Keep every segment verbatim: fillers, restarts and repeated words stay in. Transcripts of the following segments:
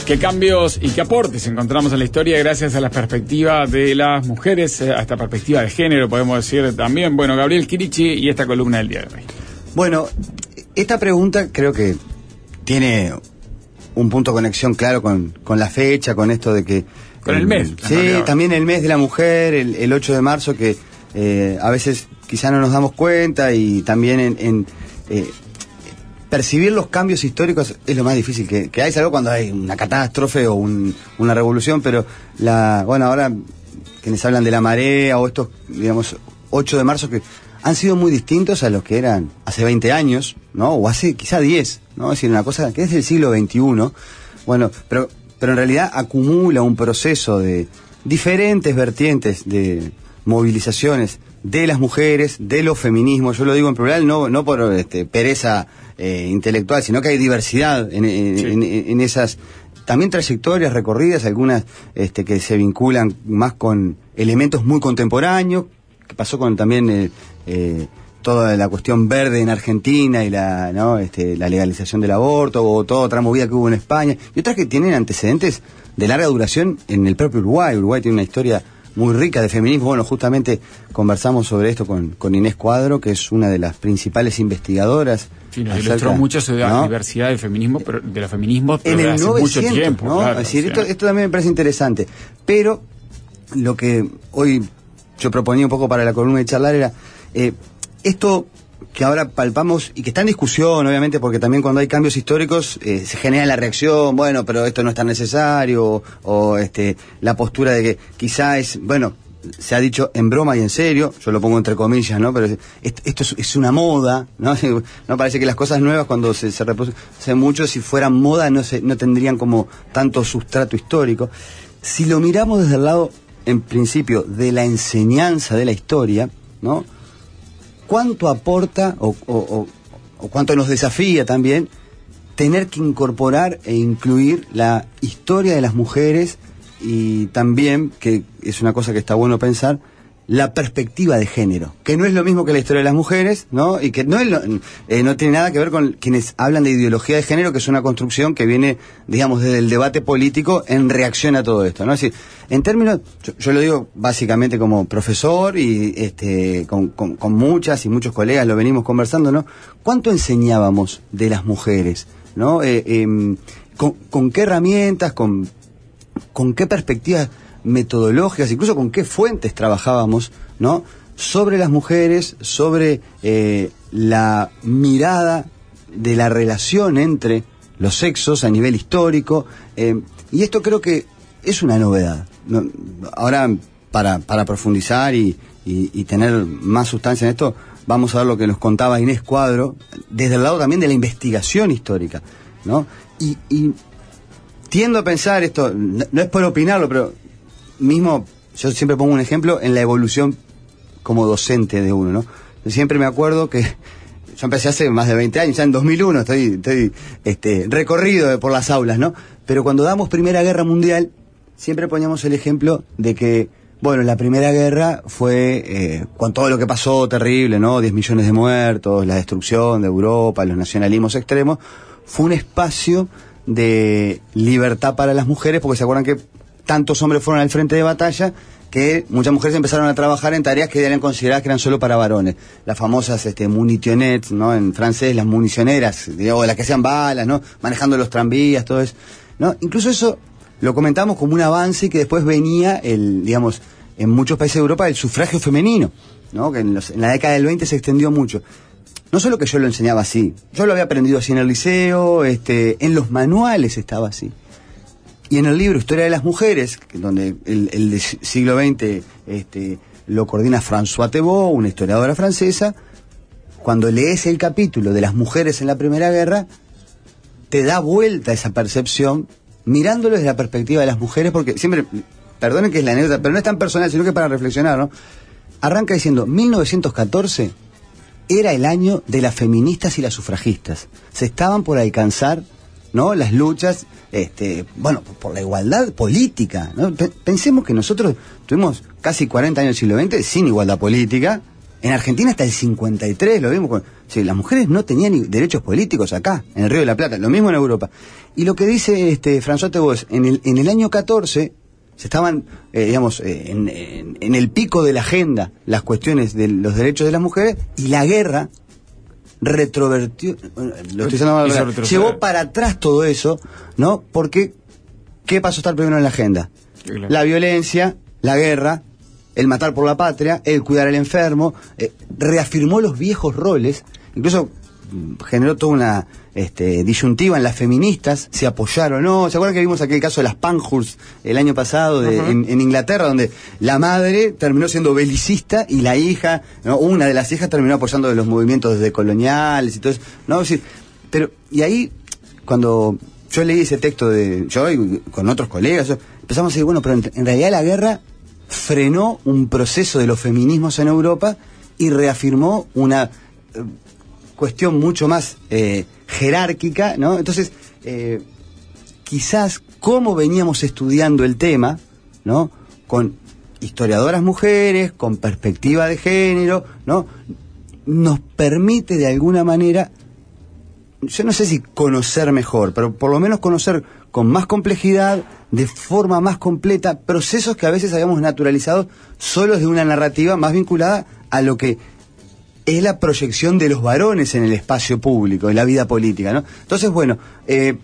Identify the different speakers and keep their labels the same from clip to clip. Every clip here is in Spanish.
Speaker 1: ¿Qué cambios y qué aportes encontramos en la historia gracias a la perspectiva de las mujeres, a esta perspectiva de género, podemos decir también? Bueno, Gabriel Chirichi y esta columna del día de hoy.
Speaker 2: Bueno, esta pregunta creo que tiene un punto de conexión claro con, con la fecha, con esto de que...
Speaker 1: Con el, el mes.
Speaker 2: Sí, también el mes de la mujer, el, el ocho de marzo, que eh, a veces quizá no nos damos cuenta, y también en... en eh, percibir los cambios históricos es lo más difícil que, que hay, salvo cuando hay una catástrofe o un, una revolución, pero la bueno, ahora quienes hablan de la marea o estos, digamos, ocho de marzo, que han sido muy distintos a los que eran hace veinte años, ¿no? O hace quizá diez, ¿no? Es decir, una cosa que es del siglo veintiuno, bueno, pero, pero en realidad acumula un proceso de diferentes vertientes de movilizaciones de las mujeres, de los feminismos. Yo lo digo en plural, no, no por este, pereza eh, intelectual, sino que hay diversidad en, en, sí. en, en esas también trayectorias recorridas, algunas este, que se vinculan más con elementos muy contemporáneos, que pasó con también eh, eh, toda la cuestión verde en Argentina y la, ¿no? este, la legalización del aborto, o toda otra movida que hubo en España, y otras que tienen antecedentes de larga duración en el propio Uruguay. Uruguay tiene una historia muy rica de feminismo. Bueno, justamente conversamos sobre esto con, con Inés Cuadro, que es una de las principales investigadoras.
Speaker 1: Sí, nos ilustró mucho sobre la ¿no? diversidad del feminismo, pero de los feminismos, pero
Speaker 2: en el
Speaker 1: hace
Speaker 2: novecientos,
Speaker 1: mucho tiempo.
Speaker 2: ¿no?
Speaker 1: Claro,
Speaker 2: es decir,
Speaker 1: o sea.
Speaker 2: esto, esto también me parece interesante. Pero lo que hoy yo proponía un poco para la columna de charlar era eh, esto que ahora palpamos y que está en discusión, obviamente, porque también cuando hay cambios históricos eh, se genera la reacción, bueno, pero esto no es tan necesario, o, o este, la postura de que quizá es, bueno, se ha dicho en broma y en serio, yo lo pongo entre comillas, ¿no? Pero esto, esto es, es una moda, ¿no? No parece que las cosas nuevas, cuando se, se reproducen mucho, si fueran moda no, se, no tendrían como tanto sustrato histórico. Si lo miramos desde el lado, en principio, de la enseñanza de la historia, ¿no? ¿Cuánto aporta o, o, o, o cuánto nos desafía también tener que incorporar e incluir la historia de las mujeres, y también, que es una cosa que está bueno pensar, la perspectiva de género, que no es lo mismo que la historia de las mujeres, ¿no? Y que no es lo, eh, no tiene nada que ver con quienes hablan de ideología de género, que es una construcción que viene, digamos, desde el debate político en reacción a todo esto, ¿no? Es decir, en términos, yo, yo lo digo básicamente como profesor y este con, con, con muchas y muchos colegas lo venimos conversando, ¿no? ¿Cuánto enseñábamos de las mujeres, ¿no? Eh, eh, con, con qué herramientas, con, con qué perspectivas metodológicas, incluso con qué fuentes trabajábamos, ¿no? Sobre las mujeres, sobre eh, la mirada de la relación entre los sexos a nivel histórico, eh, y esto creo que es una novedad, ¿no? Ahora, para, para profundizar y, y, y tener más sustancia en esto, vamos a ver lo que nos contaba Inés Cuadro, desde el lado también de la investigación histórica, ¿no? Y, y tiendo a pensar esto, no, no es por opinarlo, pero mismo, yo siempre pongo un ejemplo en la evolución como docente de uno, ¿no? Yo siempre me acuerdo que yo empecé hace más de veinte años, ya en dos mil uno estoy, estoy este, recorrido por las aulas, ¿no? Pero cuando damos Primera Guerra Mundial, siempre poníamos el ejemplo de que, bueno, la Primera Guerra fue, eh, con todo lo que pasó terrible, ¿no? diez millones de muertos, la destrucción de Europa, los nacionalismos extremos, fue un espacio de libertad para las mujeres, porque se acuerdan que tantos hombres fueron al frente de batalla que muchas mujeres empezaron a trabajar en tareas que eran consideradas que eran solo para varones. Las famosas este, munitionnettes, ¿no? En francés, las municioneras, digamos, las que hacían balas, ¿no? Manejando los tranvías, todo eso, ¿no? Incluso eso lo comentamos como un avance, que después venía, el, digamos, en muchos países de Europa, el sufragio femenino, ¿no? Que en, los, en la década del veinte se extendió mucho. No solo que yo lo enseñaba así, yo lo había aprendido así en el liceo, este, en los manuales estaba así. Y en el libro Historia de las Mujeres, donde el, el siglo veinte este, lo coordina François Thébault, una historiadora francesa, cuando lees el capítulo de las mujeres en la Primera Guerra, te da vuelta esa percepción, mirándolo desde la perspectiva de las mujeres, porque siempre, perdonen que es la anécdota, pero no es tan personal, sino que para reflexionar, ¿no? Arranca diciendo, mil novecientos catorce era el año de las feministas y las sufragistas. Se estaban por alcanzar, ¿no? Las luchas, este, bueno, por la igualdad política, ¿no? Pensemos que nosotros tuvimos casi cuarenta años del siglo veinte sin igualdad política, En Argentina hasta el cincuenta y tres, lo vimos con... Sí, las mujeres no tenían ni derechos políticos acá, en el Río de la Plata, lo mismo en Europa. Y lo que dice este François Thébault, en el, en el año catorce, se estaban, eh, digamos, eh, en, en, en el pico de la agenda las cuestiones de los derechos de las mujeres, y la guerra retrovertió, lo estoy diciendo mal, verdad, llevó para atrás todo eso, ¿no? Porque, ¿qué pasó a estar primero en la agenda? Claro. La violencia, la guerra, el matar por la patria, el cuidar al enfermo, eh, reafirmó los viejos roles, incluso generó toda una este, disyuntiva en las feministas, si apoyaron o no. ¿Se acuerdan que vimos aquel caso de las Pankhurst el año pasado de, uh-huh. en, en Inglaterra, donde la madre terminó siendo belicista y la hija, ¿no? Una de las hijas terminó apoyando los movimientos decoloniales y todo eso, ¿no? Es decir, pero, y ahí, cuando yo leí ese texto de yo y con otros colegas, empezamos a decir, bueno, pero en, en realidad la guerra frenó un proceso de los feminismos en Europa y reafirmó una eh, cuestión mucho más eh, jerárquica, ¿no? Entonces, eh, quizás como veníamos estudiando el tema, ¿no? Con historiadoras mujeres, con perspectiva de género, ¿no? Nos permite de alguna manera, yo no sé si conocer mejor, pero por lo menos conocer con más complejidad, de forma más completa, procesos que a veces habíamos naturalizado solos de una narrativa más vinculada a lo que es la proyección de los varones en el espacio público, en la vida política, ¿no? Entonces, bueno, eh,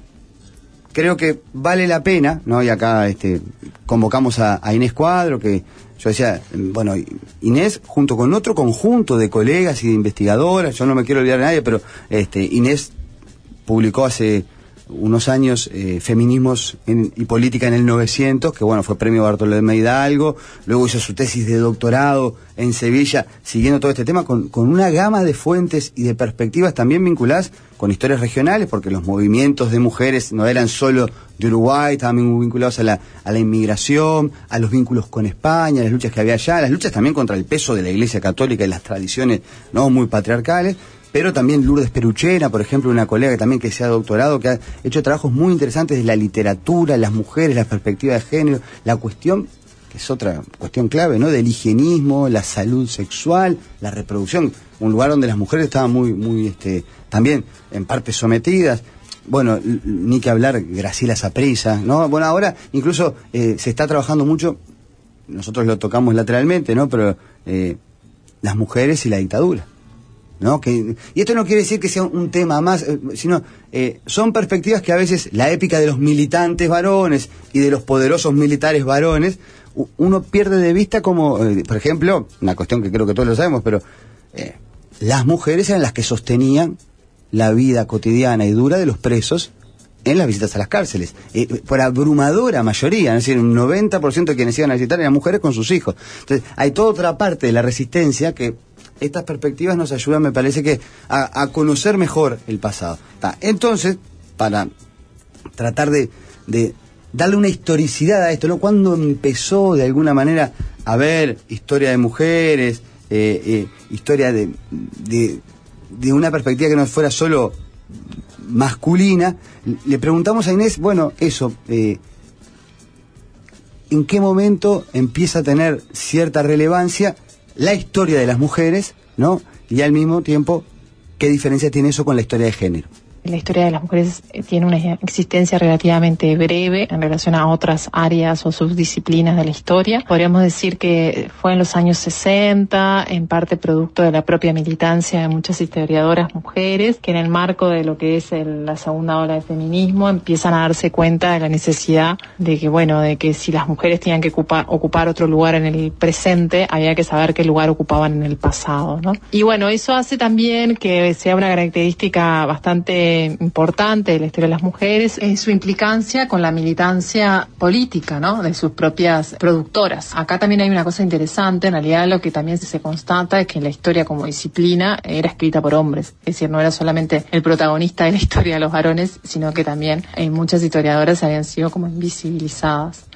Speaker 2: creo que vale la pena, ¿no? Y acá este, convocamos a, a Inés Cuadro, que yo decía, bueno, Inés, junto con otro conjunto de colegas y de investigadoras, yo no me quiero olvidar de nadie, pero este, Inés publicó hace unos años eh, Feminismos en, y Política en el novecientos, que bueno, fue premio Bartolomé Hidalgo, luego hizo su tesis de doctorado en Sevilla, siguiendo todo este tema, con, con una gama de fuentes y de perspectivas también vinculadas con historias regionales, porque los movimientos de mujeres no eran solo de Uruguay, estaban vinculados a la, a la inmigración, a los vínculos con España, las luchas que había allá, las luchas también contra el peso de la Iglesia Católica y las tradiciones no muy patriarcales, pero también Lourdes Peruchena, por ejemplo, una colega también que se ha doctorado, que ha hecho trabajos muy interesantes de la literatura, las mujeres, la perspectiva de género, la cuestión, que es otra cuestión clave, ¿no?, del higienismo, la salud sexual, la reproducción, un lugar donde las mujeres estaban muy, muy, este, también en parte sometidas. Bueno, ni que hablar Graciela Saprissa, ¿no? Bueno, ahora incluso eh, se está trabajando mucho, nosotros lo tocamos lateralmente, ¿no?, pero eh, las mujeres y la dictadura, ¿no? Que, y esto no quiere decir que sea un tema más, eh, sino eh, son perspectivas que a veces la épica de los militantes varones y de los poderosos militares varones, uno pierde de vista como, eh, por ejemplo, una cuestión que creo que todos lo sabemos, pero eh, las mujeres eran las que sostenían la vida cotidiana y dura de los presos en las visitas a las cárceles, eh, por abrumadora mayoría, es decir, un noventa por ciento de quienes iban a visitar eran mujeres con sus hijos. Entonces, hay toda otra parte de la resistencia que estas perspectivas nos ayudan, me parece que, a, a conocer mejor el pasado. Ta. Entonces, para tratar de, de darle una historicidad a esto, ¿no? ¿Cuándo empezó de alguna manera a ver historia de mujeres, eh, eh, historia de, de, de una perspectiva que no fuera solo masculina? Le preguntamos a Inés, bueno, eso, eh, ¿en qué momento empieza a tener cierta relevancia la historia de las mujeres, ¿no? Y al mismo tiempo, ¿qué diferencia tiene eso con la historia de género?
Speaker 3: La historia de las mujeres tiene una existencia relativamente breve en relación a otras áreas o subdisciplinas de la historia. Podríamos decir que fue en los años sesenta, en parte producto de la propia militancia de muchas historiadoras mujeres, que en el marco de lo que es el, la segunda ola de feminismo empiezan a darse cuenta de la necesidad de que, bueno, de que si las mujeres tenían que ocupar, ocupar otro lugar en el presente, había que saber qué lugar ocupaban en el pasado, ¿no? Y bueno, eso hace también que sea una característica bastante importante de la historia de las mujeres en su implicancia con la militancia política, ¿no?, de sus propias productoras. Acá también hay una cosa interesante, en realidad lo que también se constata es que la historia como disciplina era escrita por hombres, es decir, no era solamente el protagonista de la historia de los varones, sino que también eh, muchas historiadoras habían sido como invisibilizadas.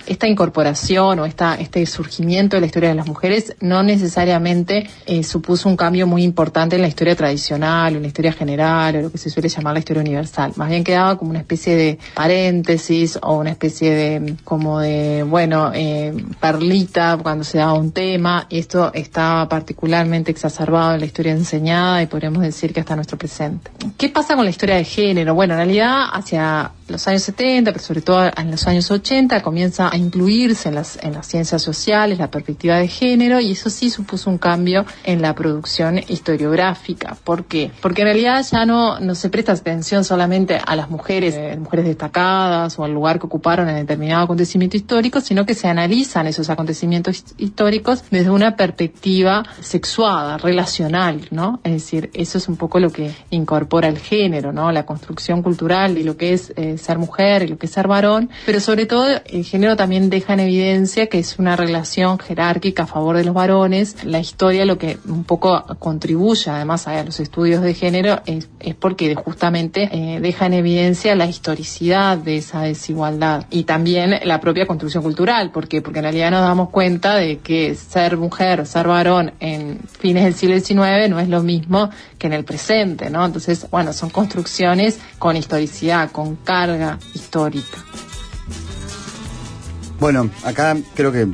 Speaker 3: esta incorporación o esta, este surgimiento de la historia de las mujeres no necesariamente eh, supuso un cambio muy importante en la historia tradicional o en la historia general o lo que se suele llamar la historia universal. Más bien quedaba como una especie de paréntesis o una especie de, como de, bueno, eh, perlita cuando se daba un tema. Y esto estaba particularmente exacerbado en la historia enseñada y podríamos decir que hasta nuestro presente. ¿Qué pasa con la historia de género? Bueno, en realidad hacia los años setenta, pero sobre todo en los años ochenta, comienza a incluirse en las, en las ciencias sociales la perspectiva de género, y eso sí supuso un cambio en la producción historiográfica. ¿Por qué? Porque en realidad ya no, no se presta atención solamente a las mujeres, eh, mujeres destacadas o al lugar que ocuparon en determinado acontecimiento histórico, sino que se analizan esos acontecimientos históricos desde una perspectiva sexuada, relacional, ¿no? Es decir, eso es un poco lo que incorpora el género, ¿no? La construcción cultural y lo que es eh, ser mujer y lo que es ser varón, pero sobre todo el género también deja en evidencia que es una relación jerárquica a favor de los varones. La historia lo que un poco contribuye además a los estudios de género es, es porque justamente eh, deja en evidencia la historicidad de esa desigualdad y también la propia construcción cultural. ¿Por qué? Porque en realidad nos damos cuenta de que ser mujer o ser varón en fines del siglo diecinueve no es lo mismo que en el presente, ¿no? Entonces, bueno, son construcciones con historicidad, con carga histórica.
Speaker 2: Bueno, acá creo que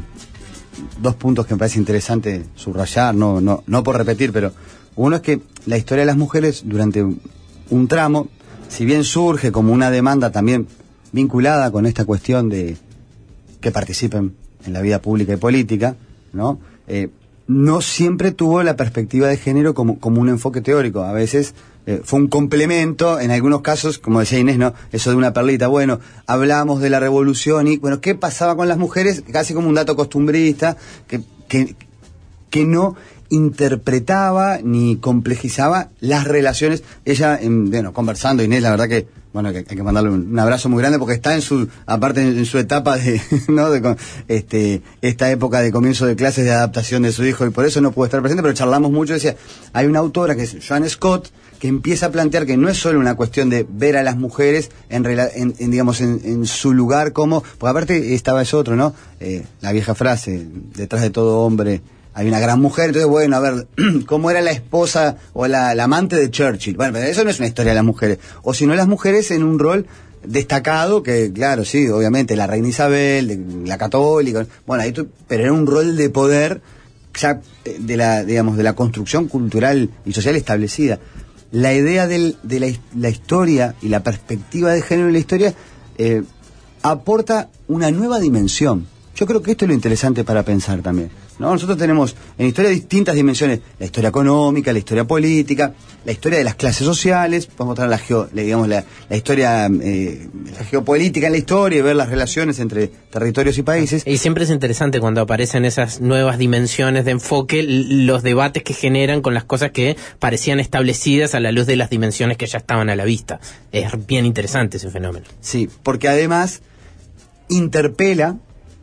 Speaker 2: dos puntos que me parece interesante subrayar, no, no, no por repetir, pero uno es que la historia de las mujeres durante un tramo, si bien surge como una demanda también vinculada con esta cuestión de que participen en la vida pública y política, ¿no? Eh, no siempre tuvo la perspectiva de género como, como un enfoque teórico. A veces eh, fue un complemento, en algunos casos, como decía Inés, ¿no? Eso de una perlita, bueno, hablamos de la revolución y, bueno, ¿qué pasaba con las mujeres? Casi como un dato costumbrista, que, que, que no interpretaba ni complejizaba las relaciones. Ella, en, bueno, conversando, Inés, la verdad que, bueno, que hay que mandarle un, un abrazo muy grande porque está en su, aparte en, en su etapa de, ¿no? De, este, esta época de comienzo de clases de adaptación de su hijo, y por eso no pudo estar presente, pero charlamos mucho. Decía, hay una autora que es Joan Scott, que empieza a plantear que no es solo una cuestión de ver a las mujeres en, en, en digamos, en, en su lugar como, porque aparte estaba eso otro, ¿no? Eh, la vieja frase, detrás de todo hombre hay una gran mujer. Entonces, bueno, a ver, ¿cómo era la esposa o la, la amante de Churchill? Bueno, pero eso no es una historia de las mujeres. O si no, las mujeres en un rol destacado, que claro, sí, obviamente, la reina Isabel, de, la católica, bueno, ahí tú, pero era un rol de poder ya de la, digamos, de la construcción cultural y social establecida. La idea del, de la, la historia y la perspectiva de género en la historia eh, aporta una nueva dimensión. Yo creo que esto es lo interesante para pensar también, ¿no? Nosotros tenemos en historia distintas dimensiones: la historia económica, la historia política, la historia de las clases sociales. Podemos traer la, geo, digamos, la, la historia, eh, la geopolítica en la historia y ver las relaciones entre territorios y países.
Speaker 4: Y siempre es interesante cuando aparecen esas nuevas dimensiones de enfoque, los debates que generan con las cosas que parecían establecidas a la luz de las dimensiones que ya estaban a la vista. Es bien interesante ese fenómeno.
Speaker 2: Sí, porque además interpela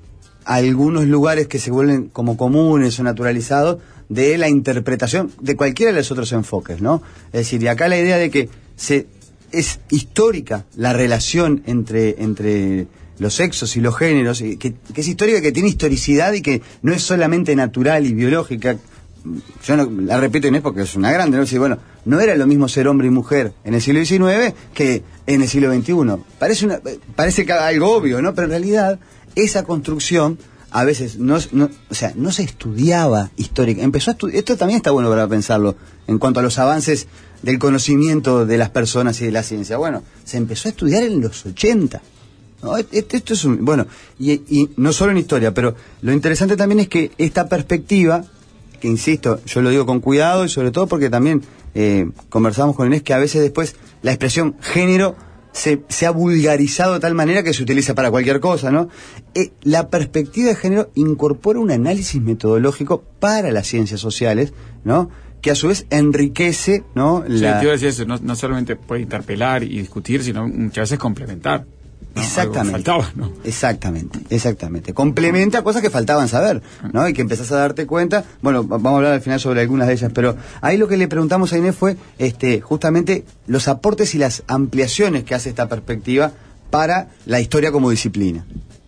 Speaker 2: algunos lugares que se vuelven como comunes o naturalizados de la interpretación de cualquiera de los otros enfoques, ¿no? Es decir, y acá la idea de que se es histórica la relación entre, entre los sexos y los géneros, y que, que es histórica, que tiene historicidad y que no es solamente natural y biológica. Yo no, la repito, Inés, porque es una grande, ¿no? Es decir, bueno, no era lo mismo ser hombre y mujer en el siglo diecinueve que en el siglo veintiuno. Parece, una, parece algo obvio, ¿no? Pero en realidad esa construcción a veces no, no, o sea, no se estudiaba histórica. Empezó a estu- esto también está bueno para pensarlo en cuanto a los avances del conocimiento de las personas y de la ciencia. Bueno, se empezó a estudiar en los ochenta, ¿no? Esto, esto es un, bueno, y, y no solo en historia, pero lo interesante también es que esta perspectiva, que insisto, yo lo digo con cuidado y sobre todo porque también eh, conversamos con Inés, que a veces después la expresión género Se, se ha vulgarizado de tal manera que se utiliza para cualquier cosa, ¿no? Eh, la perspectiva de género incorpora un análisis metodológico para las ciencias sociales, ¿no? Que a su vez enriquece, ¿no? La...
Speaker 1: Sí, yo decía eso, no, no solamente puede interpelar y discutir, sino muchas veces complementar, ¿no?
Speaker 2: Exactamente.
Speaker 1: Algo faltaba, ¿no?
Speaker 2: Exactamente, exactamente. Complementa cosas que faltaban saber, ¿no? Y que empezás a darte cuenta. Bueno, vamos a hablar al final sobre algunas de ellas, pero ahí lo que le preguntamos a Inés fue este, justamente los aportes y las ampliaciones que hace esta perspectiva para la historia como disciplina.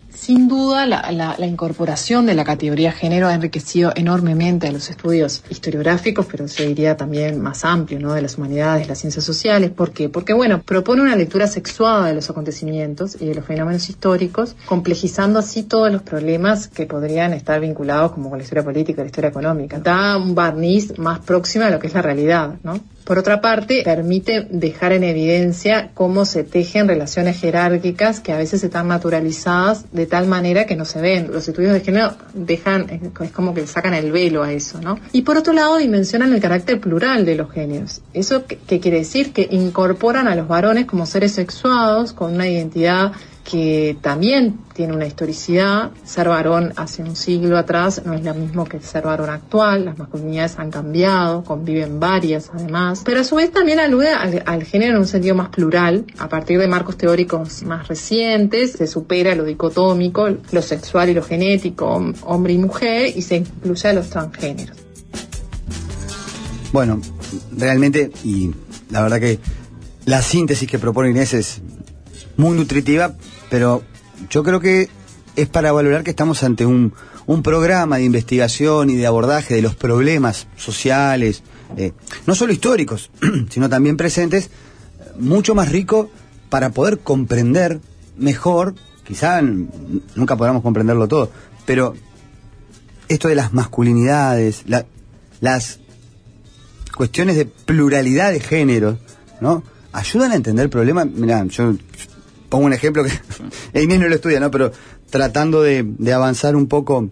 Speaker 3: Sin duda, la, la, la incorporación de la categoría género ha enriquecido enormemente a los estudios historiográficos, pero se diría también más amplio, ¿no?, de las humanidades, las ciencias sociales. ¿Por qué? Porque, bueno, propone una lectura sexuada de los acontecimientos y de los fenómenos históricos, complejizando así todos los problemas que podrían estar vinculados como con la historia política y la historia económica. Da un barniz más próximo a lo que es la realidad, ¿no? Por otra parte, permite dejar en evidencia cómo se tejen relaciones jerárquicas que a veces están naturalizadas de tal manera que no se ven. Los estudios de género dejan, es como que sacan el velo a eso, ¿no? Y por otro lado, dimensionan el carácter plural de los géneros. ¿Eso qué, qué quiere decir? Que incorporan a los varones como seres sexuados con una identidad que también tiene una historicidad. Ser varón hace un siglo atrás no es lo mismo que ser varón actual. Las masculinidades han cambiado, conviven varias además, pero a su vez también alude al, al género en un sentido más plural. A partir de marcos teóricos más recientes se supera lo dicotómico, lo sexual y lo genético, hombre y mujer, y se incluye a los transgéneros.
Speaker 2: Bueno, realmente, y la verdad que la síntesis que propone Inés es muy nutritiva, pero yo creo que es para valorar que estamos ante un, un programa de investigación y de abordaje de los problemas sociales, eh, no solo históricos, sino también presentes, mucho más rico para poder comprender mejor, quizá nunca podamos comprenderlo todo, pero esto de las masculinidades, la, las cuestiones de pluralidad de género, ¿no?, ayudan a entender el problema. Mirá, yo pongo un ejemplo que Inés no lo estudia, ¿no?, pero tratando de, de avanzar un poco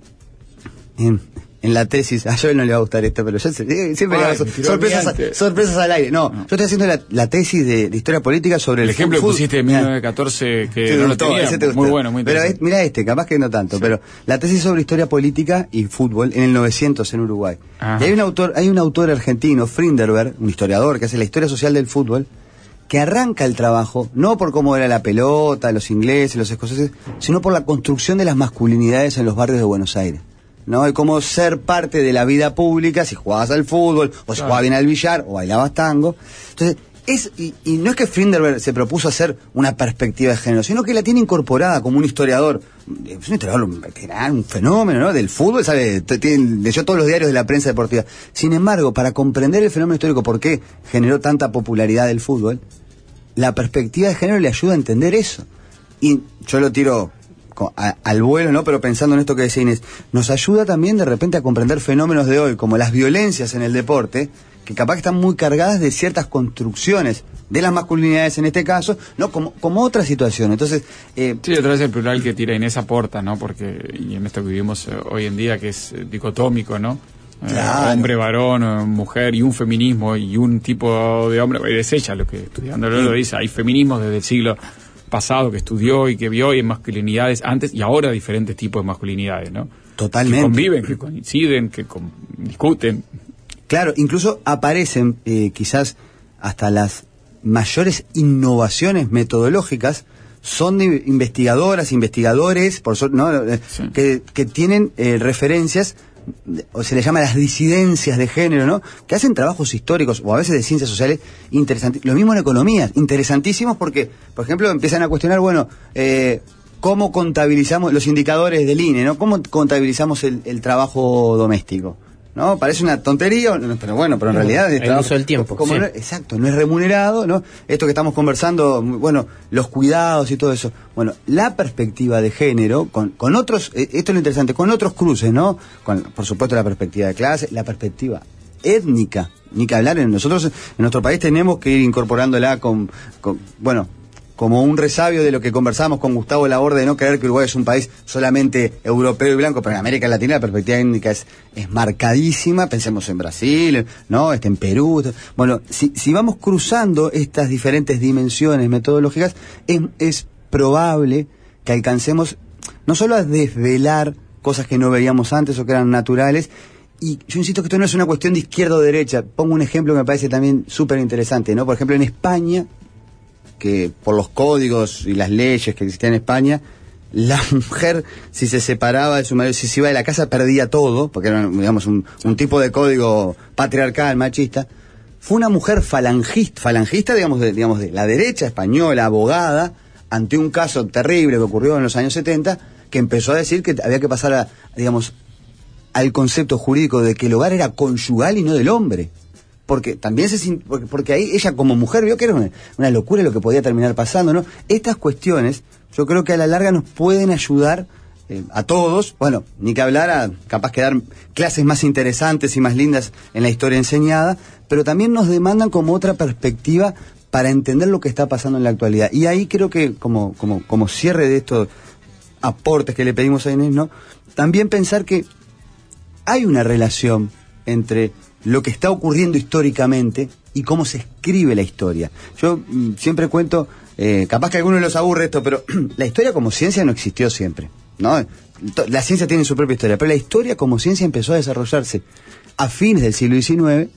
Speaker 2: en, en la tesis. A Joel no le va a gustar esto, pero yo siempre Ay, le hago sorpresas, sorpresas al aire. No, no, yo estoy haciendo la, la tesis de, de historia política sobre el,
Speaker 1: el ejemplo fútbol. Que pusiste de mil novecientos catorce que no lo tenía, muy bueno, muy
Speaker 2: interesante. Pero mira este, capaz que no tanto, sí. Pero la tesis sobre historia política y fútbol en el novecientos en Uruguay. Ajá. Y hay un autor, hay un autor argentino, Frinderberg, un historiador que hace la historia social del fútbol, que arranca el trabajo, no por cómo era la pelota, los ingleses, los escoceses, sino por la construcción de las masculinidades en los barrios de Buenos Aires, ¿no? Y cómo ser parte de la vida pública, si jugabas al fútbol, o si jugabas bien al billar, o bailabas tango. Entonces, es, y, y no es que Frinderberg se propuso hacer una perspectiva de género, sino que la tiene incorporada como un historiador, es un historiador, un, un fenómeno, ¿no?, del fútbol, sabe, tiene, leyó todos los diarios de la prensa deportiva. Sin embargo, para comprender el fenómeno histórico, por qué generó tanta popularidad del fútbol, la perspectiva de género le ayuda a entender eso. Y yo lo tiro a, al vuelo, ¿no?, pero pensando en esto que decía Inés, nos ayuda también de repente a comprender fenómenos de hoy, como las violencias en el deporte, que capaz que están muy cargadas de ciertas construcciones de las masculinidades en este caso, no como, como otra situación. Entonces, eh,
Speaker 1: sí, otra vez el plural que tira Inés aporta, ¿no?, porque y en esto que vivimos eh, hoy en día, que es eh, dicotómico, ¿no?, claro. eh, hombre, varón, mujer, y un feminismo y un tipo de hombre, es ella lo que estudiándolo lo dice, hay feminismos desde el siglo pasado que estudió y que vio, y en masculinidades antes y ahora diferentes tipos de masculinidades, ¿no?
Speaker 2: Totalmente.
Speaker 1: Que conviven, que coinciden, que con, discuten.
Speaker 2: Claro, incluso aparecen eh, quizás hasta las mayores innovaciones metodológicas son de investigadoras, investigadores, por so, ¿no? Sí. que, que tienen eh, referencias, o se le llama las disidencias de género, ¿no?, que hacen trabajos históricos o a veces de ciencias sociales interesantes. Lo mismo en economía, interesantísimos, porque, por ejemplo, empiezan a cuestionar, bueno, eh, cómo contabilizamos los indicadores del I N E, ¿no?, cómo contabilizamos el, el trabajo doméstico, ¿no? Parece una tontería, pero bueno, pero en no, realidad
Speaker 4: el trabajo, uso del tiempo,
Speaker 2: como
Speaker 4: sí.
Speaker 2: no, exacto, no es remunerado, ¿no? Esto que estamos conversando, bueno, los cuidados y todo eso. Bueno, la perspectiva de género con con otros, esto es lo interesante, con otros cruces, ¿no? Con, por supuesto, la perspectiva de clase, la perspectiva étnica, ni que hablar. En nosotros en nuestro país tenemos que ir incorporándola con, con bueno, como un resabio de lo que conversamos con Gustavo Laborde, de no creer que Uruguay es un país solamente europeo y blanco, pero en América Latina la perspectiva étnica es, es marcadísima. Pensemos en Brasil, ¿no?, este, en Perú. Bueno, si, si vamos cruzando estas diferentes dimensiones metodológicas, es, es probable que alcancemos no solo a desvelar cosas que no veíamos antes o que eran naturales. Y yo insisto que esto no es una cuestión de izquierda o derecha. Pongo un ejemplo que me parece también súper interesante, ¿no? Por ejemplo, en España, que por los códigos y las leyes que existían en España, la mujer, si se separaba de su marido, si se iba de la casa, perdía todo, porque era, digamos, un, un tipo de código patriarcal, machista. Fue una mujer falangista, falangista digamos, de, digamos, de la derecha española, abogada, ante un caso terrible que ocurrió en los años setenta, que empezó a decir que había que pasar a, digamos, al concepto jurídico de que el hogar era conyugal y no del hombre. Porque también se porque, porque ahí ella como mujer vio que era una, una locura lo que podía terminar pasando, ¿no? Estas cuestiones, yo creo que a la larga nos pueden ayudar eh, a todos, bueno, ni que hablar a capaz que dar clases más interesantes y más lindas en la historia enseñada, pero también nos demandan como otra perspectiva para entender lo que está pasando en la actualidad. Y ahí creo que como, como, como cierre de estos aportes que le pedimos a Inés, ¿no? También pensar que hay una relación entre lo que está ocurriendo históricamente y cómo se escribe la historia. Yo mm, siempre cuento, eh, capaz que a algunos los aburre esto, pero la historia como ciencia no existió siempre, ¿no? La ciencia tiene su propia historia, pero la historia como ciencia empezó a desarrollarse a fines del siglo diecinueve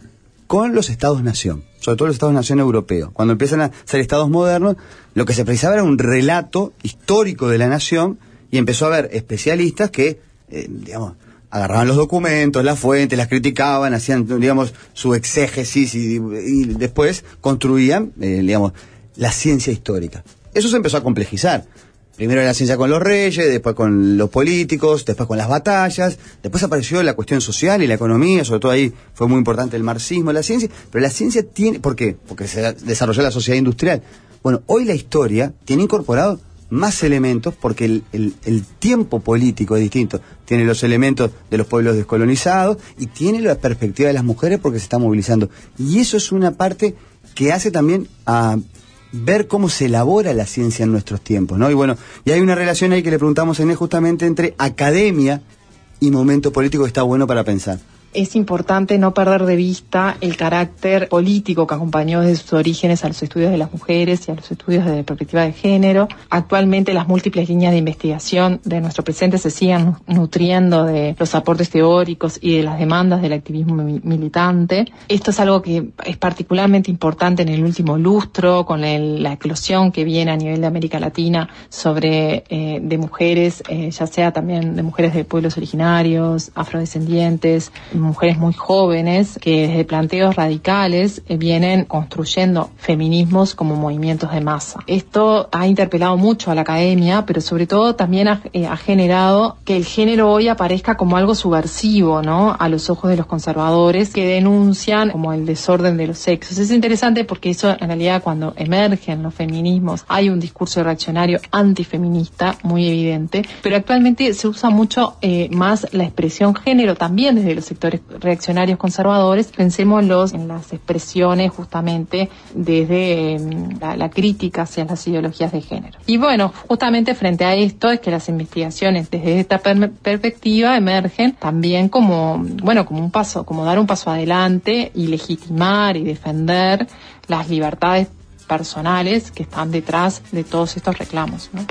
Speaker 2: con los estados-nación, sobre todo los estados-nación europeos. Cuando empiezan a ser estados modernos, lo que se precisaba era un relato histórico de la nación y empezó a haber especialistas que, eh, digamos, agarraban los documentos, las fuentes, las criticaban, hacían, digamos, su exégesis y, y después construían, eh, digamos, la ciencia histórica. Eso se empezó a complejizar. Primero la ciencia con los reyes, después con los políticos, después con las batallas, después apareció la cuestión social y la economía, sobre todo ahí fue muy importante el marxismo, la ciencia, pero la ciencia tiene, ¿por qué? Porque se desarrolló la sociedad industrial. Bueno, hoy la historia tiene incorporado más elementos porque el, el, el tiempo político es distinto. Tiene los elementos de los pueblos descolonizados y tiene la perspectiva de las mujeres porque se está movilizando. Y eso es una parte que hace también a ver cómo se elabora la ciencia en nuestros tiempos, ¿no? Y bueno, y hay una relación ahí que le preguntamos a Inés justamente entre academia y momento político que está bueno para pensar.
Speaker 3: Es importante no perder de vista el carácter político que acompañó desde sus orígenes a los estudios de las mujeres y a los estudios de perspectiva de género. Actualmente las múltiples líneas de investigación de nuestro presente se siguen nutriendo de los aportes teóricos y de las demandas del activismo mi- militante. Esto es algo que es particularmente importante en el último lustro, con el, la eclosión que viene a nivel de América Latina sobre eh, de mujeres, eh, ya sea también de mujeres de pueblos originarios, afrodescendientes, mujeres muy jóvenes que desde planteos radicales eh, vienen construyendo feminismos como movimientos de masa. Esto ha interpelado mucho a la academia, pero sobre todo también ha, eh, ha generado que el género hoy aparezca como algo subversivo, ¿no? A los ojos de los conservadores que denuncian como el desorden de los sexos. Es interesante porque eso en realidad cuando emergen los feminismos hay un discurso reaccionario antifeminista muy evidente, pero actualmente se usa mucho eh, más la expresión género también desde los sectores reaccionarios conservadores. Pensémoslos en las expresiones justamente desde eh, la, la crítica hacia las ideologías de género. Y bueno, justamente frente a esto es que las investigaciones desde esta per- perspectiva emergen también como, bueno, como un paso, como dar un paso adelante y legitimar y defender las libertades personales que están detrás de todos estos reclamos, ¿no?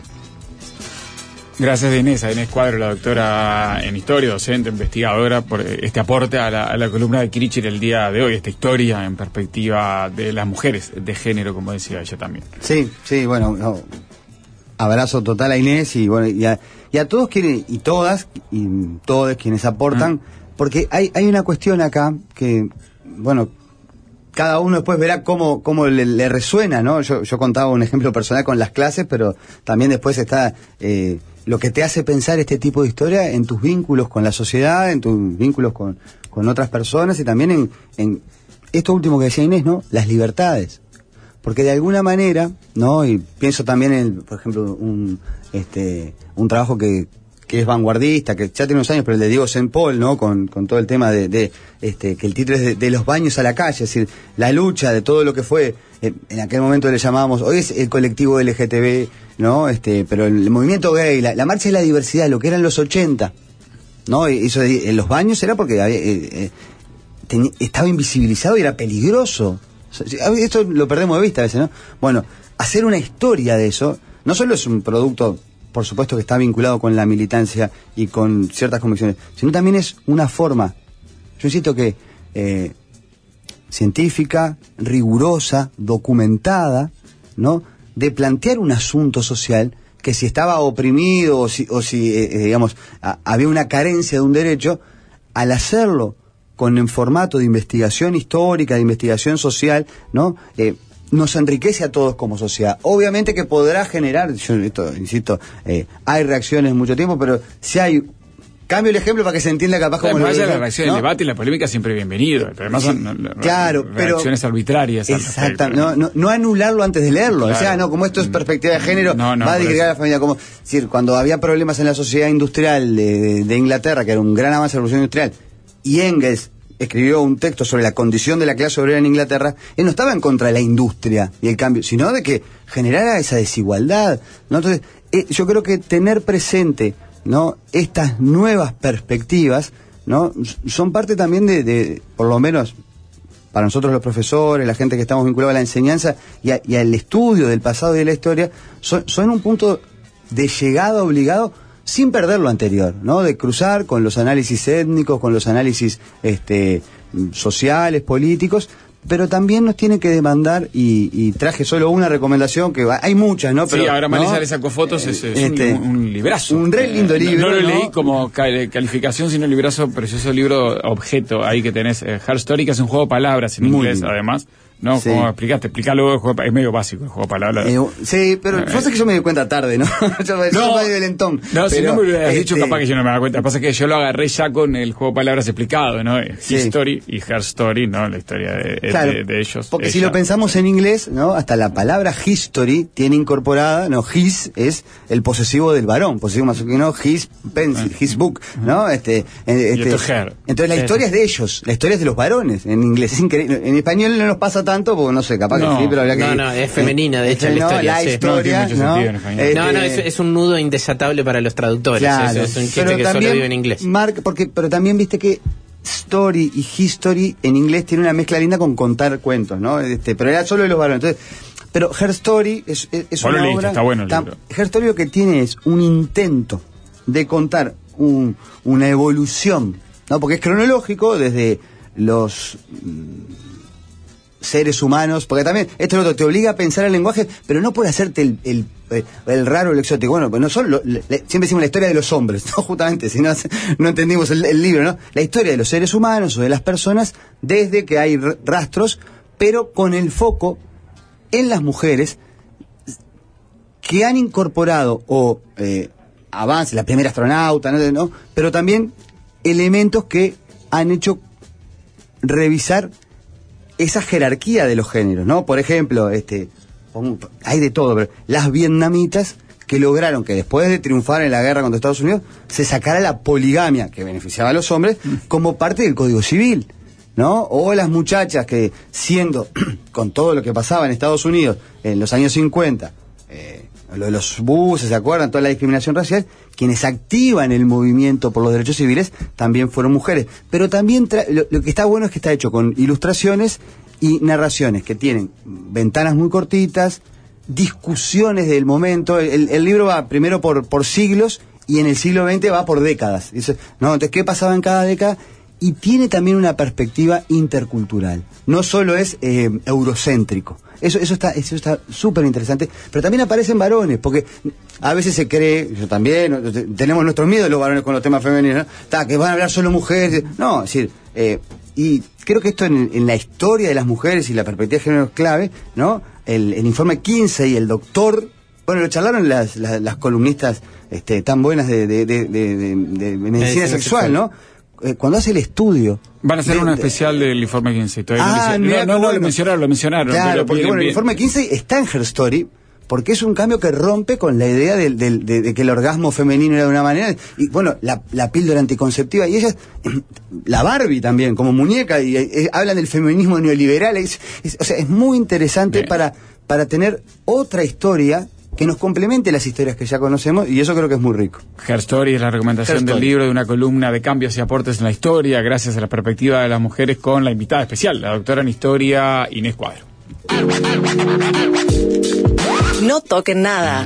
Speaker 1: Gracias a Inés, a Inés Cuadro, la doctora en historia, docente, investigadora, por este aporte a la, a la columna de Kirichir el día de hoy, esta historia en perspectiva de las mujeres, de género, como decía ella también.
Speaker 2: Sí, sí, bueno, no, abrazo total a Inés y bueno y a, y a todos quienes, y todas, y todos quienes aportan, ah. porque hay, hay una cuestión acá que, bueno, cada uno después verá cómo, cómo le, le resuena, ¿no? Yo, yo contaba un ejemplo personal con las clases, pero también después está eh, lo que te hace pensar este tipo de historia en tus vínculos con la sociedad, en tus vínculos con, con otras personas y también en, en esto último que decía Inés, ¿no? Las libertades. Porque de alguna manera, ¿no? Y pienso también en, por ejemplo, un, este, un trabajo que, que es vanguardista, que ya tiene unos años, pero el de Diego Saint Paul, ¿no? Con, con todo el tema de, de este, que el título es de, de los baños a la calle, es decir, la lucha de todo lo que fue, eh, en aquel momento le llamábamos, hoy es el colectivo L G T B, ¿no? Este, pero el, el movimiento gay, la, la marcha de la diversidad, lo que eran los ochenta, ¿no? Y eso de, en los baños era porque había, eh, eh, ten, estaba invisibilizado y era peligroso. Esto lo perdemos de vista a veces, ¿no? Bueno, hacer una historia de eso, no solo es un producto, por supuesto que está vinculado con la militancia y con ciertas convicciones, sino también es una forma, yo insisto que eh, científica, rigurosa, documentada, ¿no? De plantear un asunto social que si estaba oprimido o si, o si eh, digamos, a, había una carencia de un derecho, al hacerlo con en formato de investigación histórica, de investigación social, ¿no? Eh, nos enriquece a todos como sociedad. Obviamente que podrá generar, yo esto, insisto, eh, hay reacciones en mucho tiempo, pero si hay... Cambio el ejemplo para que se entienda capaz como...
Speaker 1: Además, la reacción, ¿no? El debate y la polémica siempre bienvenido, pero además son no,
Speaker 2: claro,
Speaker 1: reacciones
Speaker 2: pero,
Speaker 1: arbitrarias.
Speaker 2: Exacto, no, no, no anularlo antes de leerlo. Claro. O sea, no, como esto es perspectiva de género, no, no, va a digregar a la familia. Como, es decir, cuando había problemas en la sociedad industrial de, de, de Inglaterra, que era un gran avance de la revolución industrial, y Engels escribió un texto sobre la condición de la clase obrera en Inglaterra, él no estaba en contra de la industria y el cambio, sino de que generara esa desigualdad, ¿no? Entonces, eh, yo creo que tener presente, ¿no?, estas nuevas perspectivas, ¿no?, son parte también de, de, por lo menos para nosotros los profesores, la gente que estamos vinculados a la enseñanza y, a, y al estudio del pasado y de la historia, son, son un punto de llegada obligado sin perder lo anterior, ¿no?, de cruzar con los análisis étnicos, con los análisis este, sociales, políticos, pero también nos tiene que demandar, y, y traje solo una recomendación, que va, hay muchas, ¿no? Pero,
Speaker 1: sí, ahora Marisa
Speaker 2: ¿no?
Speaker 1: le sacó fotos, es, es
Speaker 2: este,
Speaker 1: un, un librazo.
Speaker 2: Un re lindo
Speaker 1: eh,
Speaker 2: libro.
Speaker 1: No, no lo
Speaker 2: ¿no?
Speaker 1: leí como calificación, sino librazo, precioso libro objeto, ahí que tenés, eh, Her Story, que es un juego de palabras en
Speaker 2: Muy
Speaker 1: inglés,
Speaker 2: lindo.
Speaker 1: Además. No,
Speaker 2: sí.
Speaker 1: ¿Cómo explicaste? Explícalo, es medio básico el juego de palabras.
Speaker 2: Eh, sí, pero
Speaker 1: eh,
Speaker 2: pasa que yo me di cuenta tarde, ¿no? yo me
Speaker 1: no,
Speaker 2: soy lentón.
Speaker 1: No,
Speaker 2: pero,
Speaker 1: si no me lo hubieras
Speaker 2: este,
Speaker 1: dicho, capaz que yo no me daba cuenta. Lo que pasa es que yo lo agarré ya con el juego de palabras explicado, ¿no?
Speaker 2: Sí.
Speaker 1: History y Her Story, ¿no? La historia de,
Speaker 2: claro,
Speaker 1: de, de ellos.
Speaker 2: Porque
Speaker 1: ella.
Speaker 2: si lo pensamos en inglés, ¿no? Hasta la palabra history tiene incorporada, ¿no? His es el posesivo del varón, posesivo masculino, his pencil, uh-huh. his book, ¿no? Este, este,
Speaker 1: y esto es her.
Speaker 2: Entonces la
Speaker 4: sí.
Speaker 2: historia es de ellos, la historia es de los varones en inglés. Es increíble. En español no nos pasa tanto, porque no sé, capaz
Speaker 1: no,
Speaker 2: que sí, pero habría que...
Speaker 4: No, no, es femenina, de hecho,
Speaker 2: no,
Speaker 4: la historia.
Speaker 2: La
Speaker 4: sí.
Speaker 2: historia,
Speaker 1: no,
Speaker 2: ¿no?
Speaker 1: Sentido,
Speaker 2: Este,
Speaker 4: no, no, es, es un nudo indesatable para los traductores.
Speaker 2: Claro,
Speaker 4: es, es un chiste
Speaker 2: pero
Speaker 4: que
Speaker 2: también,
Speaker 4: solo vive en inglés.
Speaker 2: Mark, porque, pero también viste que story y history en inglés tiene una mezcla linda con contar cuentos, ¿no? Este, pero era solo de los varones. Entonces, pero Her Story es, es, es una
Speaker 1: leíste,
Speaker 2: obra...
Speaker 1: está bueno el
Speaker 2: está,
Speaker 1: libro.
Speaker 2: Her Story lo que tiene es un intento de contar un, una evolución, ¿no? Porque es cronológico desde los... Mmm, seres humanos, porque también esto es lo que te obliga a pensar el lenguaje, pero no por hacerte el, el, el, el raro, el exótico. Bueno, pues no solo, le, siempre decimos la historia de los hombres, ¿no? Justamente, si no, no entendimos el, el libro, ¿no? La historia de los seres humanos o de las personas desde que hay rastros, pero con el foco en las mujeres que han incorporado o eh, avances, la primera astronauta, ¿no? ¿no? Pero también elementos que han hecho revisar esa jerarquía de los géneros, ¿no? Por ejemplo, este, hay de todo, pero las vietnamitas que lograron que después de triunfar en la guerra contra Estados Unidos se sacara la poligamia que beneficiaba a los hombres como parte del Código Civil, ¿no? O las muchachas que, siendo con todo lo que pasaba en Estados Unidos en los años cincuenta, eh, lo de los buses, ¿se acuerdan? Toda la discriminación racial, quienes activan el movimiento por los derechos civiles también fueron mujeres. Pero también tra- lo, lo que está bueno es que está hecho con ilustraciones y narraciones que tienen ventanas muy cortitas, discusiones del momento. El, el libro va primero por, por siglos y en el siglo veinte va por décadas. Dice, ¿no? Entonces, ¿qué pasaba en cada década? Y tiene también una perspectiva intercultural. No solo es eh, eurocéntrico. Eso eso está eso está súper interesante. Pero también aparecen varones, porque a veces se cree, yo también, tenemos nuestros miedos los varones con los temas femeninos, ¿no? Está, que van a hablar solo mujeres. No, es decir, eh, y creo que esto en, en la historia de las mujeres y la perspectiva de género es clave, ¿no? El, el informe Kinsey y el doctor, bueno, lo charlaron las, las, las columnistas este, tan buenas de, de, de, de, de, de medicina sexual, ¿no? Cuando hace el estudio...
Speaker 1: Van a hacer
Speaker 2: de,
Speaker 1: un
Speaker 2: de,
Speaker 1: especial del informe Kinsey.
Speaker 2: Ah,
Speaker 1: no, no, no,
Speaker 2: bueno.
Speaker 1: lo mencionaron, lo mencionaron.
Speaker 2: Claro,
Speaker 1: pero
Speaker 2: porque
Speaker 1: bien,
Speaker 2: bueno,
Speaker 1: bien.
Speaker 2: el informe Kinsey está en Her Story, porque es un cambio que rompe con la idea de, de, de, de que el orgasmo femenino era de una manera, y bueno, la, la píldora anticonceptiva, y ellas, la Barbie también, como muñeca, y, y hablan del feminismo neoliberal, es, es, o sea, es muy interesante
Speaker 1: bien.
Speaker 2: para, para tener otra historia que nos complemente las historias que ya conocemos, y eso creo que es muy rico.
Speaker 1: Her Story es la recomendación
Speaker 2: Her
Speaker 1: del
Speaker 2: Story.
Speaker 1: libro de una columna de cambios y aportes en la historia, gracias a la perspectiva de las mujeres, con la invitada especial, la doctora en historia Inés Cuadro.
Speaker 5: No toquen nada.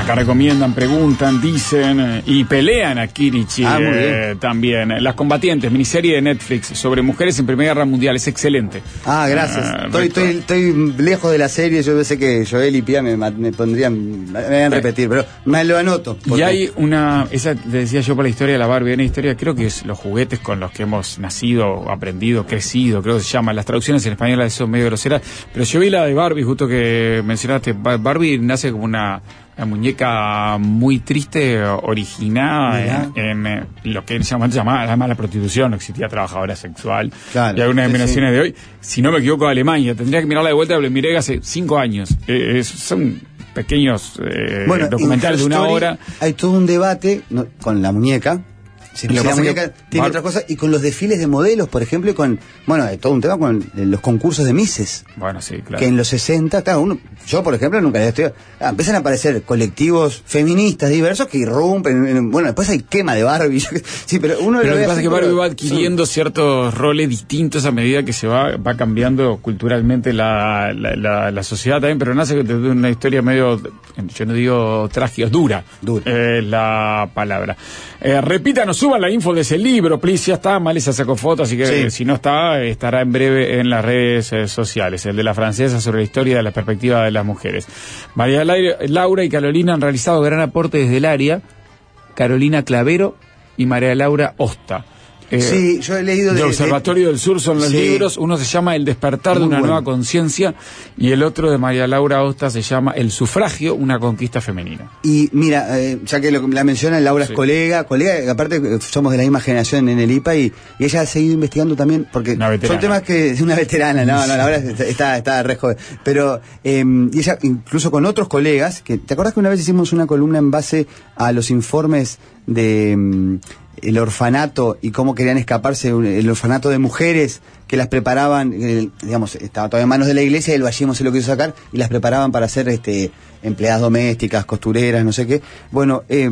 Speaker 1: Acá recomiendan, preguntan, dicen eh, y pelean a Kirichi
Speaker 2: ah,
Speaker 1: eh, también. Las combatientes, miniserie de Netflix sobre mujeres en Primera Guerra Mundial, es excelente.
Speaker 2: Ah, gracias.
Speaker 1: Uh,
Speaker 2: estoy, estoy, estoy lejos de la serie, yo sé que Joel y Pia me, me pondrían, me van a repetir, pero me lo anoto.
Speaker 1: Y hay una, esa le decía yo por la historia de la Barbie, una historia, creo que es los juguetes con los que hemos nacido, aprendido, crecido, creo que se llama, las traducciones en español son medio groseras, pero yo vi la de Barbie, justo que mencionaste, Barbie nace como una, una muñeca muy triste, originada en, en lo que en ese momento se llamaba, además la prostitución, no existía trabajadora sexual, claro, y algunas denominaciones sí, sí. de hoy, si no me equivoco, Alemania, tendría que mirarla de vuelta, la miré hace cinco años, eh, es, son pequeños eh,
Speaker 2: bueno,
Speaker 1: documentales de una hora.
Speaker 2: Hay todo un debate no, con la muñeca. Si no, la muñeca tiene Bar... otras cosas, y con los desfiles de modelos, por ejemplo, y con, bueno, hay todo un tema con los concursos de Misses.
Speaker 1: Bueno, sí, claro.
Speaker 2: Que en los sesenta, claro, uno, yo, por ejemplo, nunca había estudiado. Ah, empiezan a aparecer colectivos feministas diversos que irrumpen. Bueno, después hay quema de Barbie. Sí, pero uno
Speaker 1: pero
Speaker 2: lo
Speaker 1: que
Speaker 2: ve
Speaker 1: pasa
Speaker 2: así,
Speaker 1: es que Barbie
Speaker 2: pero...
Speaker 1: va adquiriendo sí. ciertos roles distintos a medida que se va, va cambiando culturalmente la, la, la, la sociedad también, pero nace de una historia medio, yo no digo trágica, dura. Dura. Eh, la palabra. Eh, repítanos, suban la info de ese libro, please, ya está, Malesa sacó fotos, así que sí. si no está, estará en breve en las redes eh, sociales, el de la francesa sobre la historia de la perspectiva de las mujeres. María Laura y Carolina han realizado gran aporte desde el área, Carolina Clavero y María Laura Osta.
Speaker 2: Eh, sí, yo he leído
Speaker 1: de,
Speaker 2: de
Speaker 1: Observatorio
Speaker 2: de,
Speaker 1: del Sur son los sí. libros, uno se llama El despertar Muy de una bueno. nueva conciencia y el otro de María Laura Osta se llama El sufragio, una conquista femenina.
Speaker 2: Y mira, eh, ya que lo, la mencionan, Laura sí. es colega, colega, aparte somos de la misma generación en el I P A y, y ella ha seguido investigando también, porque son temas que es una veterana, no, no, Laura está, está re joven, pero eh, y ella incluso con otros colegas, que ¿te acordás que una vez hicimos una columna en base a los informes de... Um, el orfanato y cómo querían escaparse, el orfanato de mujeres que las preparaban, eh, digamos, estaba todavía en manos de la iglesia y el Ballimo se lo quiso sacar y las preparaban para ser este empleadas domésticas, costureras, no sé qué. Bueno, eh,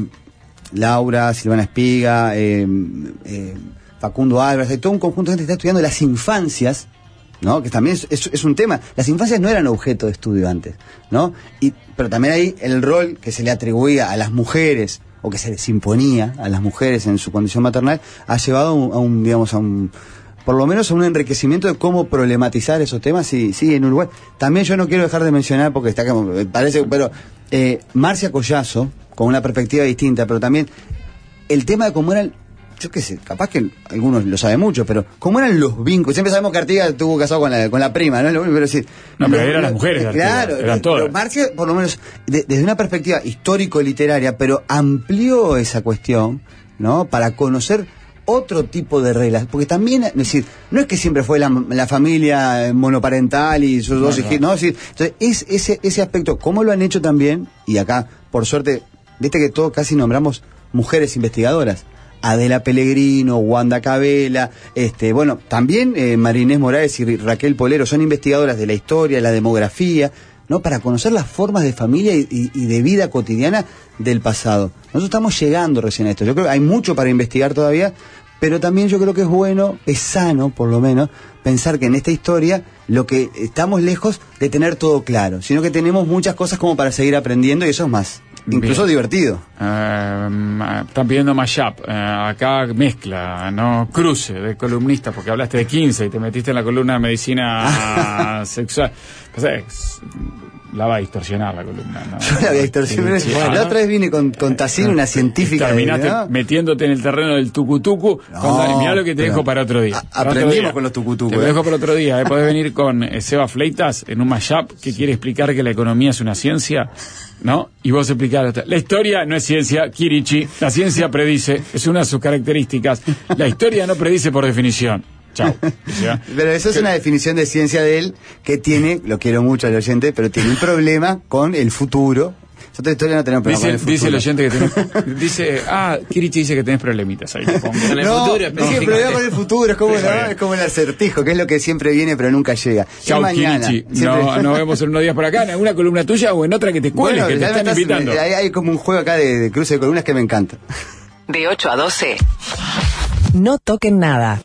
Speaker 2: Laura, Silvana Espiga, eh, eh, Facundo Álvarez, hay todo un conjunto de gente que está estudiando las infancias, ¿no? Que también es, es, es un tema. Las infancias no eran objeto de estudio antes, ¿no? Y, pero también ahí el rol que se le atribuía a las mujeres o que se les imponía a las mujeres en su condición maternal, ha llevado a un, a un, digamos, a un, por lo menos a un enriquecimiento de cómo problematizar esos temas, sí, sí, en Uruguay. También yo no quiero dejar de mencionar, porque está como, parece, pero, eh, Marcia Collazo, con una perspectiva distinta, pero también el tema de cómo eran, yo qué sé, capaz que algunos lo saben mucho, pero cómo eran los vínculos. Siempre sabemos que Artigas estuvo casado con la, con la prima, ¿no? Pero sí.
Speaker 1: No, pero eran las mujeres de Artigas,
Speaker 2: claro,
Speaker 1: eran todas.
Speaker 2: Pero Marcia, por lo menos, de, desde una perspectiva histórico-literaria, pero amplió esa cuestión, ¿no? Para conocer otro tipo de reglas, porque también, es decir, no es que siempre fue la, la familia monoparental y sus dos hijos, no, es decir, entonces, es ese, ese aspecto, cómo lo han hecho también, y acá, por suerte, viste que todos casi nombramos mujeres investigadoras. Adela Pellegrino, Wanda Cabela, este, bueno, también eh, Marinés Morales y Raquel Polero son investigadoras de la historia, la demografía, ¿no? Para conocer las formas de familia y, y, y de vida cotidiana del pasado. Nosotros estamos llegando recién a esto. Yo creo que hay mucho para investigar todavía, pero también yo creo que es bueno, es sano, por lo menos, pensar que en esta historia lo que estamos lejos de tener todo claro, sino que tenemos muchas cosas como para seguir aprendiendo y eso es más. Incluso Bien. divertido.
Speaker 1: Uh, están pidiendo mashup. Uh, acá mezcla, ¿no? Cruce de columnistas, porque hablaste de quince y te metiste en la columna de medicina sexual. O sea, es, la va a distorsionar la columna, ¿no?
Speaker 2: Yo la voy a distorsionar. Sí, sí, bueno, la otra vez vine con, con Tacín, una científica.
Speaker 1: Terminaste
Speaker 2: ¿no?
Speaker 1: metiéndote en el terreno del tucutucu. No, mirá lo que te dejo para otro día.
Speaker 2: A, aprendimos otro día. Con los tucutucu.
Speaker 1: Te
Speaker 2: ¿eh?
Speaker 1: dejo para otro día. ¿eh? Podés venir con eh, Seba Fleitas en un mashup que quiere explicar que la economía es una ciencia, ¿no? Y vos explicar la historia no es ciencia, Kirichi. La ciencia predice, es una de sus características. La historia no predice por definición. Chao.
Speaker 2: Pero eso es una definición de ciencia de él que tiene, lo quiero mucho al oyente, pero tiene un problema con el futuro. Otra historia no tenemos problema
Speaker 1: dice,
Speaker 2: con el futuro.
Speaker 1: Dice el oyente que tenés, dice, ah, Kirichi dice que tenés problemitas ahí. Con el
Speaker 2: no,
Speaker 1: futuro,
Speaker 2: no, es que problema con el futuro, es como, ¿no? Es como el acertijo, que es lo que siempre viene pero nunca llega.
Speaker 1: Chao, mañana. Kirichi. Siempre... No, nos vemos en unos días por acá, en alguna columna tuya o en otra que te cuele, bueno, que te están estás, invitando.
Speaker 2: Hay, hay como un juego acá de, de cruce de columnas que me encanta.
Speaker 5: De ocho a doce. No toquen nada.